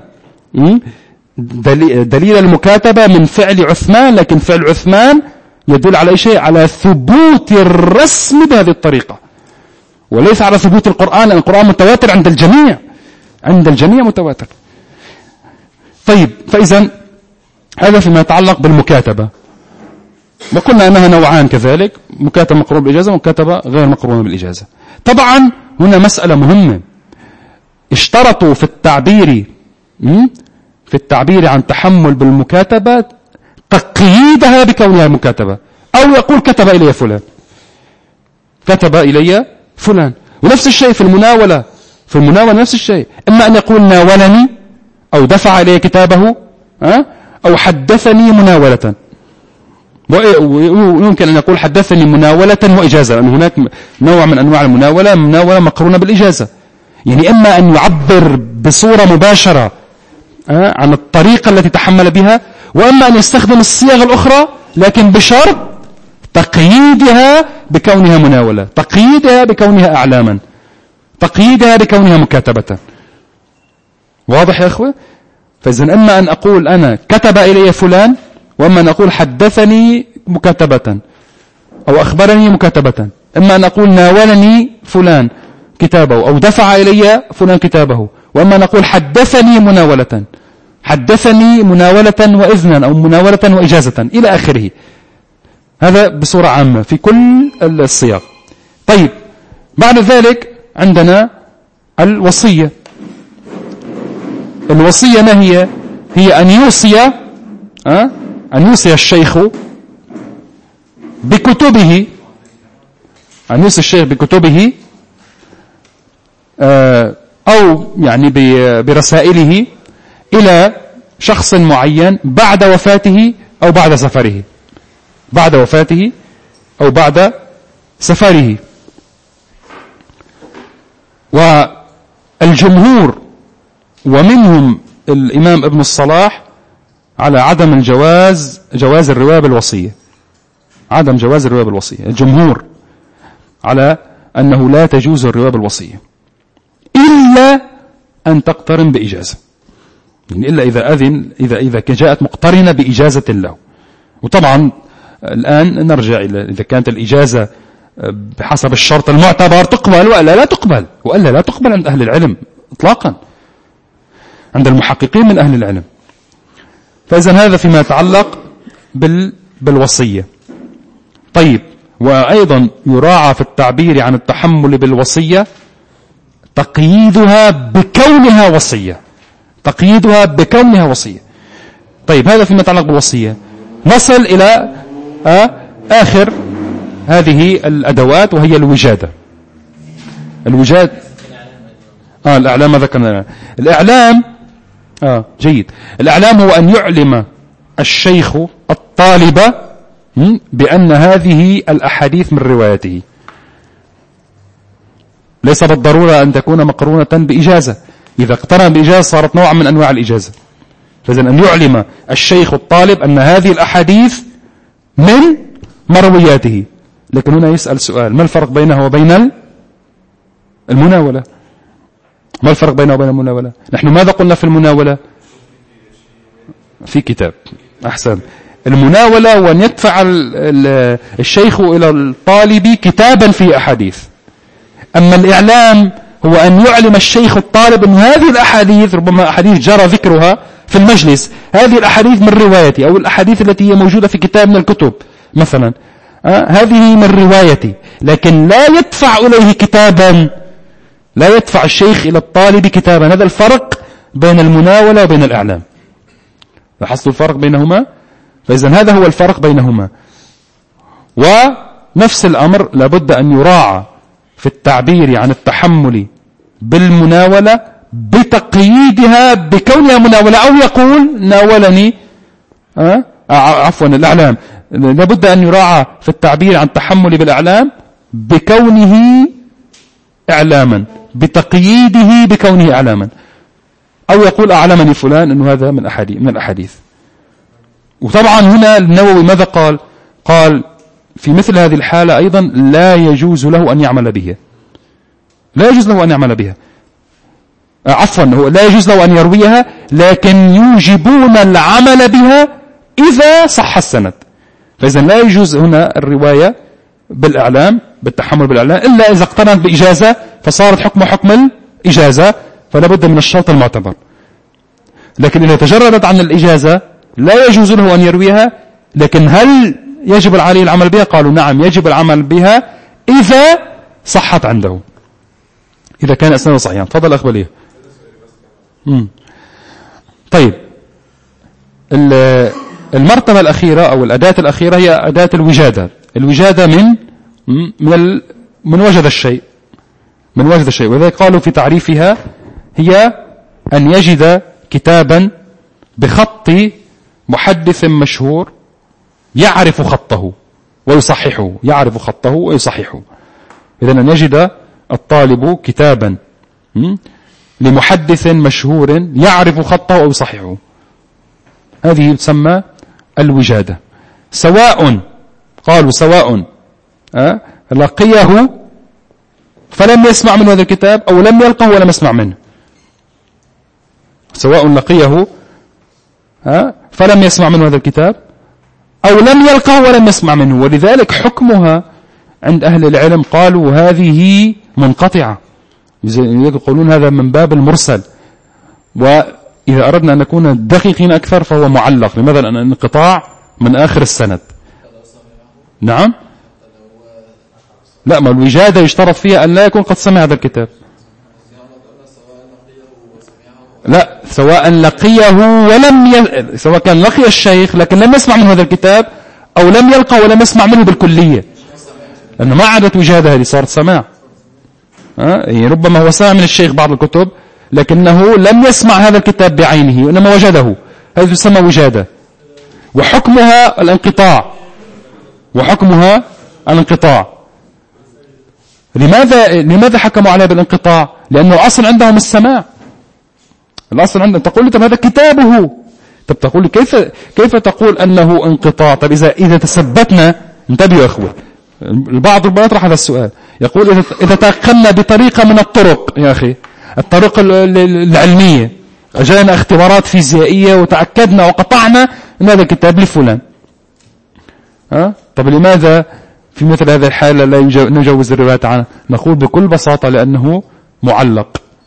دليل المكاتبة من فعل عثمان، لكن فعل عثمان يدل على أي شيء؟ على ثبوت الرسم بهذه الطريقة وليس على ثبوت القرآن، لأن القرآن متواتر عند الجميع، عند الجميع متواتر. طيب، فإذا هذا فيما يتعلق بالمكاتبة. وقلنا أنها نوعان كذلك، مكاتبة مقرونة بالإجازة ومكاتبة غير مقرونة بالإجازة. طبعا هنا مسألة مهمة، اشترطوا في التعبير في التعبير عن تحمل بالمكاتبة تقييدها بكونها مكاتبة، أو يقول كتب إلي فلان، كتب إلي فلان. ونفس الشيء في المناولة، في المناولة نفس الشيء، إما أن يقول ناولني أو دفع إلي كتابه أو حدثني مناولة، ويمكن أن يقول حدثني مناولة وإجازة، لأن هناك نوع من أنواع المناولة مناولة مقرونة بالإجازة. يعني إما أن يعبر بصورة مباشرة عن الطريقة التي تحمل بها، وإما أن يستخدم الصيغ الأخرى لكن بشرط تقييدها بكونها مناولة، تقييدها بكونها أعلاما، تقييدها بكونها مكاتبة. واضح يا أخوة؟ فإذن إما أن أقول أنا كتب إلي فلان، وإما أن أقول حدثني مكاتبة أو أخبرني مكاتبة، إما أن أقول ناولني فلان كتابه أو دفع إلي فلان كتابه، وأما أن أقول حدثني مناولة، حدثني مناولة وإذنا أو مناولة وإجازة إلى آخره. هذا بصورة عامة في كل الصيغ. طيب، بعد ذلك عندنا الوصية. الوصية ما هي؟ هي أن يوصي أه؟ أن يوصي الشيخ بكتبه، أن يوصي الشيخ بكتبه أه أو يعني برسائله إلى شخص معين بعد وفاته أو بعد سفره، بعد وفاته أو بعد سفره. والجمهور ومنهم الإمام ابن الصلاح على عدم الجواز، جواز الرواية بالوصية، عدم جواز الرواية بالوصية. الجمهور على أنه لا تجوز الرواية بالوصية إلا أن تقترن بإجازة، يعني إلا إذا أذن، إذا إذا جاءت مقترنة بإجازة له. وطبعا الآن نرجع إلى إذا كانت الإجازة بحسب الشرط المعتبر تقبل وإلا لا تقبل، وإلا لا تقبل عند أهل العلم إطلاقا. عند المحققين من أهل العلم. فإذا هذا فيما يتعلق بال بالوصية. طيب، وأيضا يراعى في التعبير عن التحمل بالوصية تقييدها بكونها وصية، تقييدها بكونها وصية. طيب، هذا فيما يتعلق بالوصية. نصل إلى آخر هذه الأدوات وهي الوجادة. الوجاد آه الإعلام ذكرنا. الإعلام آه جيد. الإعلام هو أن يعلم الشيخ الطالب بأن هذه الأحاديث من روايته، ليس بالضرورة أن تكون مقرونة بإجازة. إذا اقترن بإجازة صارت نوع من أنواع الإجازة. فإذن أن يعلم الشيخ الطالب أن هذه الأحاديث من مروياته. لكن هنا يسأل سؤال: ما الفرق بينه وبين المناولة؟ ما الفرق بينه وبين المناولة؟ نحن ماذا قلنا في المناولة؟ في كتاب. أحسن. المناولة وأن يدفع الشيخ إلى الطالب كتابا في أحاديث. أما الإعلام هو أن يعلم الشيخ الطالب أن هذه الأحاديث، ربما أحاديث جرى ذكرها في المجلس، هذه الأحاديث من روايتي، أو الأحاديث التي هي موجودة في كتاب من الكتب مثلا، آه هذه من روايتي، لكن لا يدفع إليه كتابا، لا يدفع الشيخ إلى الطالب كتابا. هذا الفرق بين المناولة وبين الإعلام. لاحظتوا الفرق بينهما؟ فإذا هذا هو الفرق بينهما. ونفس الأمر لابد أن يراعى في التعبير عن التحمل بالمناولة بتقييدها بكونها مناولة، أو يقول ناولني أه؟ عفوا الإعلام. لابد أن يراعى في التعبير عن التحمل بالإعلام بكونه إعلاما، بتقييده بكونه إعلاما، أو يقول أعلمني فلان أنه هذا من أحاديث من الأحاديث. وطبعا هنا النووي ماذا قال؟ قال في مثل هذه الحالة أيضا لا يجوز له أن يعمل بها، لا يجوز له أن يعمل بها عفوا هو لا يجوز له أن يرويها، لكن يوجبون العمل بها إذا صح السند. فإذا لا يجوز هنا الرواية بالإعلام، بالتحمل بالإعلام، إلا إذا اقترنت بإجازة فصارت حكم حكم الإجازة، فلا بد من الشرط المعتبر. لكن إذا تجردت عن الإجازة لا يجوز له أن يرويها. لكن هل يجب عليه العمل بها؟ قالوا نعم، يجب العمل بها إذا صحت عنده، إذا كان أسناده صحيحا. تفضل أخ بليه. طيب، المرتبة الأخيرة أو الأداة الأخيرة هي أداة الوجادة. الوجادة من من من وجد الشيء، من وجد الشيء. وذلك قالوا في تعريفها هي أن يجد كتابا بخط محدث مشهور يعرف خطه ويصححه، يعرف خطه ويصححه. إذن أن يجد الطالب كتابا لمحدث مشهور يعرف خطه ويصححه، هذه تسمى الوجادة. سواء قالوا سواء أه؟ لقيه فلم يسمع من هذا الكتاب أو لم يلقه ولم يسمع منه، سواء لقيه أه؟ فلم يسمع منه هذا الكتاب أو لم يلقه ولم يسمع منه. ولذلك حكمها عند أهل العلم قالوا هذه منقطعة، يقولون هذا من باب المرسل. وإذا أردنا أن نكون دقيقين أكثر فهو معلق. لماذا؟ لأن الانقطاع من آخر السند. نعم، لا، ما الوجادة يشترط فيها أن لا يكون قد سمع هذا الكتاب. لا، سواء لقيه ولم ي... سواء كان لقي الشيخ لكن لم يسمع من هذا الكتاب أو لم يلقى ولم يسمع منه بالكلية، لأنه ما عادت وجادة، هذه صارت سماع. أه؟ يعني ربما هو سمع من الشيخ بعض الكتب لكنه لم يسمع هذا الكتاب بعينه وإنما وجده، هذه تسمى وجادة. وحكمها الانقطاع، وحكمها الانقطاع. لماذا لماذا حكموا عليها بالانقطاع؟ لأنه الأصل عندهم السماع. الأصل عندهم تقول لي طب هذا كتابه، طب تقول لي كيف كيف تقول أنه انقطاع؟ طب إذا إذا تثبتنا، انتبهوا يا أخوة، البعض ربما يطرح هذا السؤال، يقول إذا إذا تيقنا بطريقة من الطرق يا أخي، الطرق العلمية، أجانا اختبارات فيزيائية وتأكدنا وقطعنا أن هذا الكتاب لفلان، ها؟ طب لماذا في مثل هذه الحالة لا نجوز الرواية عنه؟ نقول بكل بساطة لأنه معلق،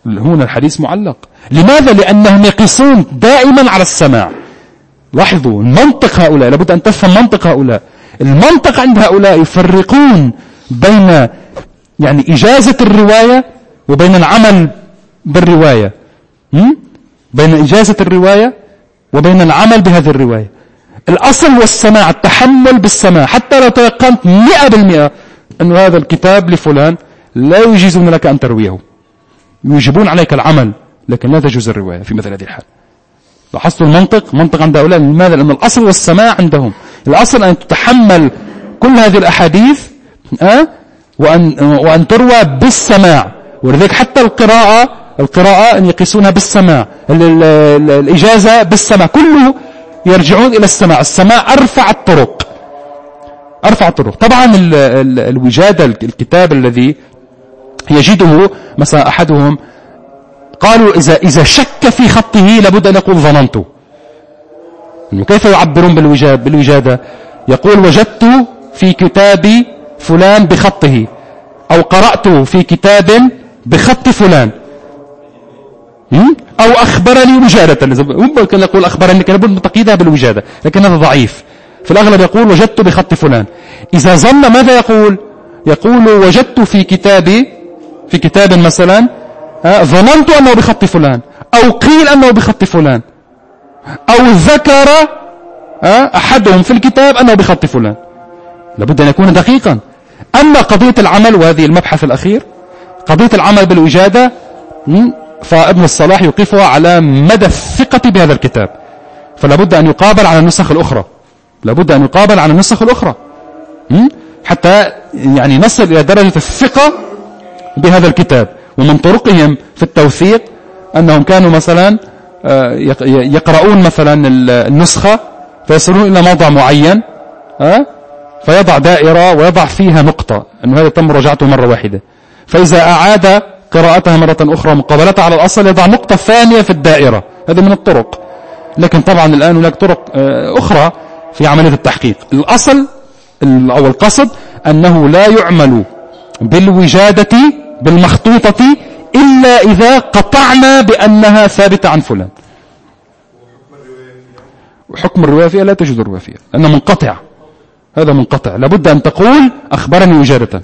هنا الحديث معلق. لماذا؟ لأنهم يقيسون دائما على السماع. لاحظوا المنطق هؤلاء، لابد أن تفهم منطق هؤلاء. المنطق عند هؤلاء يفرقون بين يعني إجازة الرواية وبين العمل بالرواية، بين إجازة الرواية وبين العمل بهذه الرواية. الأصل هو السماع، التحمل بالسماع. حتى لو تيقنت مئة بالمئة أن هذا الكتاب لفلان، لا يجيزون لك أن ترويه، يجبون عليك العمل، لكن لا تجوز الرواية في مثل هذه الحال. لاحظتوا المنطق؟ منطق عند هؤلاء. لماذا؟ لأن الأصل هو السماع عندهم. الأصل أن تتحمل كل هذه الأحاديث أه؟ وأن, وأن تروى بالسماع. ولذلك حتى القراءة القراءة أن يقيسونها بالسماع، الإجازة بالسماع، كله يرجعون إلى السماع. السماع أرفع الطرق، أرفع الطرق. طبعا ال ال الوجادة، الكتاب الذي يجده مثلا أحدهم قالوا إذا, إذا شك في خطه لابد أن يقول ظننت. كيف يعبرون بالوجادة؟ بالوجادة يقول وجدت في كتاب فلان بخطه، أو قرأت في كتاب بخط فلان، أو أخبرني وجادة. ممكن يقول أخبرني، كان لابد تقييدها بالوجادة، لكن هذا ضعيف. في الأغلب يقول وجدت بخط فلان. إذا ظن ماذا يقول؟ يقول وجدت في كتابي في كتاب مثلا ظننت أنه بخط فلان، أو قيل أنه بخط فلان، أو ذكر أحدهم في الكتاب أنه بخط فلان. لابد أن يكون دقيقا. أما قضية العمل، وهذه المبحث الأخير، قضية العمل بالوجادة، فابن الصلاح يوقفها على مدى الثقة بهذا الكتاب. فلابد أن يقابل على النسخ الأخرى، لابد أن يقابل على النسخ الأخرى حتى يعني نصل إلى درجة الثقة بهذا الكتاب. ومن طرقهم في التوثيق أنهم كانوا مثلا يقرؤون مثلا النسخة فيصلون إلى موضع معين فيضع دائرة ويضع فيها نقطة أنه هذا تم مراجعته مرة واحدة، فإذا أعاد قراءتها مرة أخرى مقابلتها على الأصل يضع نقطة ثانية في الدائرة. هذا من الطرق. لكن طبعا الآن هناك طرق أخرى في عملية التحقيق. الأصل أو القصد أنه لا يعمل بالوجادة بالمخطوطة إلا إذا قطعنا بأنها ثابتة عن فلان. وحكم الرواية فيها لا تجوز الرواية فيها لأنها منقطع. هذا منقطع، لابد أن تقول أخبرني وجادة.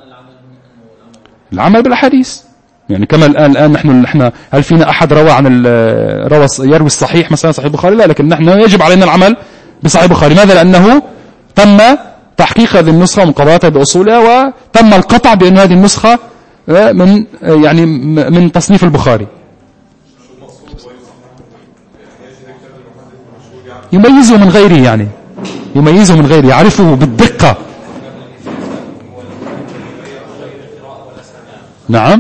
العمل بالأحاديث يعني كما الآن الآن نحن نحن هل فينا أحد روى عن روى يروي الصحيح مثلا صحيح البخاري؟ لا، لكن نحن يجب علينا العمل بصحيح البخاري. ماذا؟ لأنه تم تحقيق هذه النسخة ومقارنتها بأصولها، وتم القطع بأن هذه النسخة من يعني من تصنيف البخاري. يميزه من غيره، يعني يميزه من غيره، يعرفه بالدقة. نعم،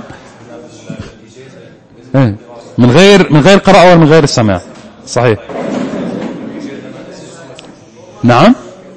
من غير من غير قراءة ولا من غير السماع. صحيح. نعم،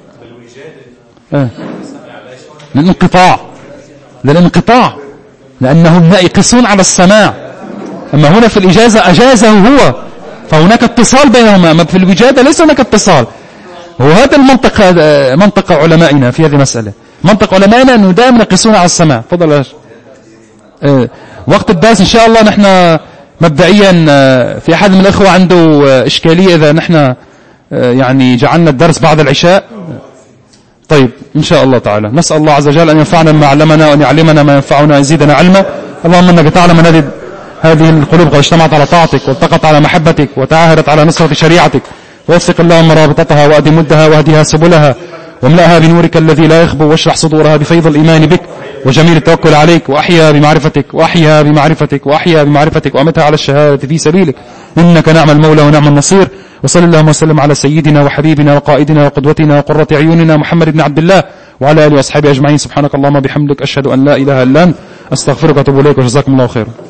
للانقطاع للانقطاع لأنهم يقيسون على السماع. أما هنا في الإجازة أجازه هو، فهناك اتصال بينهما. أما في الوجادة ليس هناك اتصال. وهذا المنطق، هذا منطق علمائنا في هذه المسألة. منطق علمائنا أنه دائما يقيسون على السماع. تفضل يا اه وقت الدرس إن شاء الله نحن مبدئيا في أحد من الأخوة عنده إشكالية إذا نحن يعني جعلنا الدرس بعد العشاء. طيب إن شاء الله تعالى نسأل الله عز وجل أن ينفعنا بما علمنا وأن يعلمنا ما ينفعنا ويزيدنا علما. اللهم إنك تعلم أن هذه القلوب قد اجتمعت على طاعتك والتقت على محبتك وتعاهدت على نصرة شريعتك، ووفق اللهم رابطتها وأدم مدها واهدها سبلها واملأها بنورك الذي لا يخبو، واشرح صدورها بفيض الإيمان بك وجميل التوكل عليك، وأحيا بمعرفتك وأحيا بمعرفتك وأحيا بمعرفتك وأمتها على الشهادة في سبيلك، إنك نعم المولى ونعم النصير. وصلى اللهم وسلم على سيدنا وحبيبنا وقائدنا وقدوتنا وقرة عيوننا محمد بن عبد الله وعلى آله وأصحابه أجمعين. سبحانك اللهم بحمدك أشهد أن لا إله إلا أنت أستغفرك وأتوب إليك، وجزاكم الله خيرا.